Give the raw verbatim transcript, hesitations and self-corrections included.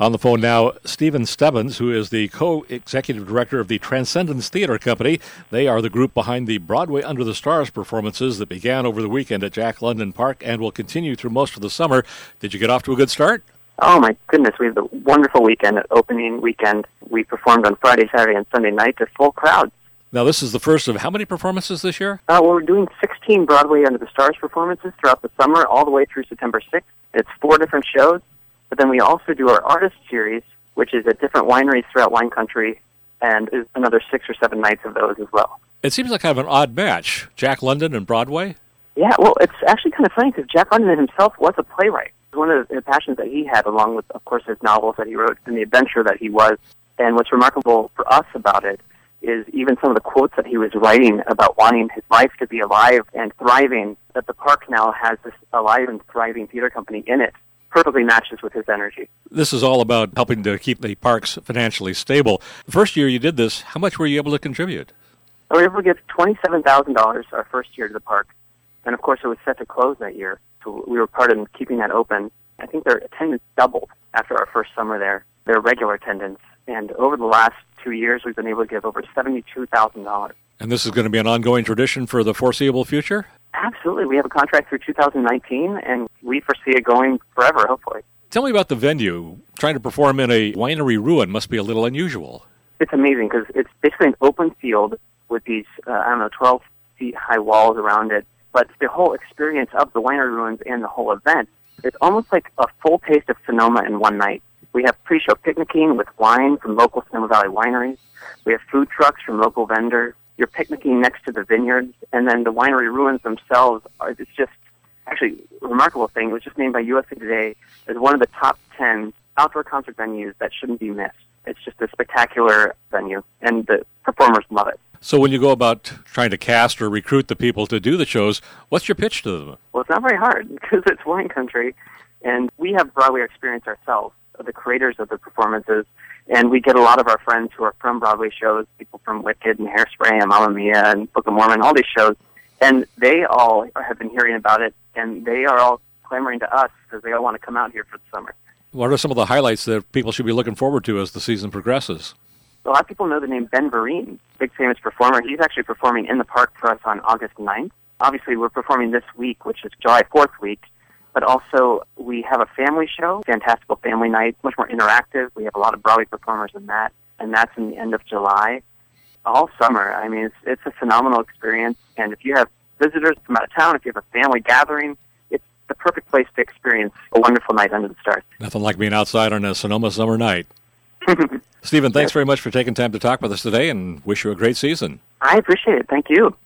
On the phone now, Stephen Stebbins, who is the co-executive director of the Transcendence Theater Company. They are the group behind the Broadway Under the Stars performances that began over the weekend at Jack London Park and will continue through most of the summer. Did you get off to a good start? Oh, my goodness. We had a wonderful weekend, opening weekend. We performed on Friday, Saturday, and Sunday night to full crowds. Now, this is the first of how many performances this year? Uh, well, we're doing sixteen Broadway Under the Stars performances throughout the summer, all the way through September sixth. It's four different shows. But then we also do our artist series, which is at different wineries throughout wine country, and is another six or seven nights of those as well. It seems like kind of an odd match, Jack London and Broadway. Yeah, well, it's actually kind of funny because Jack London himself was a playwright. It was one of the passions that he had, along with, of course, his novels that he wrote and the adventure that he was. And what's remarkable for us about it is even some of the quotes that he was writing about wanting his life to be alive and thriving, that the park now has this alive and thriving theater company in it. Perfectly matches with his energy. This is all about helping to keep the parks financially stable. The first year you did this, how much were you able to contribute? We were able to give twenty-seven thousand dollars our first year to the park. And, of course, it was set to close that year. So we were part in keeping that open. I think their attendance doubled after our first summer there, their regular attendance. And over the last two years, we've been able to give over seventy-two thousand dollars. And this is going to be an ongoing tradition for the foreseeable future? Absolutely. We have a contract through two thousand nineteen, and we foresee it going forever, hopefully. Tell me about the venue. Trying to perform in a winery ruin must be a little unusual. It's amazing because it's basically an open field with these, uh, I don't know, twelve feet high walls around it. But the whole experience of the winery ruins and the whole event, it's almost like a full taste of Sonoma in one night. We have pre-show picnicking with wine from local Sonoma Valley wineries. We have food trucks from local vendors. You're picnicking next to the vineyards, and then the winery ruins themselves are, it's just actually a remarkable thing. It was just named by U S A Today as one of the top ten outdoor concert venues that shouldn't be missed. It's just a spectacular venue, and the performers love it. So when you go about trying to cast or recruit the people to do the shows, what's your pitch to them? Well, it's not very hard because it's wine country, and we have Broadway experience ourselves, the creators of the performances. And we get a lot of our friends who are from Broadway shows, people from Wicked and Hairspray and Mamma Mia and Book of Mormon, all these shows. And they all have been hearing about it, and they are all clamoring to us because they all want to come out here for the summer. What are some of the highlights that people should be looking forward to as the season progresses? A lot of people know the name Ben Vereen, big famous performer. He's actually performing in the park for us on August ninth. Obviously, we're performing this week, which is July fourth week. But also, we have a family show, Fantastical Family Night, much more interactive. We have a lot of Broadway performers in that, and that's in the end of July. All summer, I mean, it's, it's a phenomenal experience. And if you have visitors from out of town, if you have a family gathering, it's the perfect place to experience a wonderful night under the stars. Nothing like being outside on a Sonoma summer night. Stephen, thanks yes. very much for taking time to talk with us today, and wish you a great season. I appreciate it. Thank you.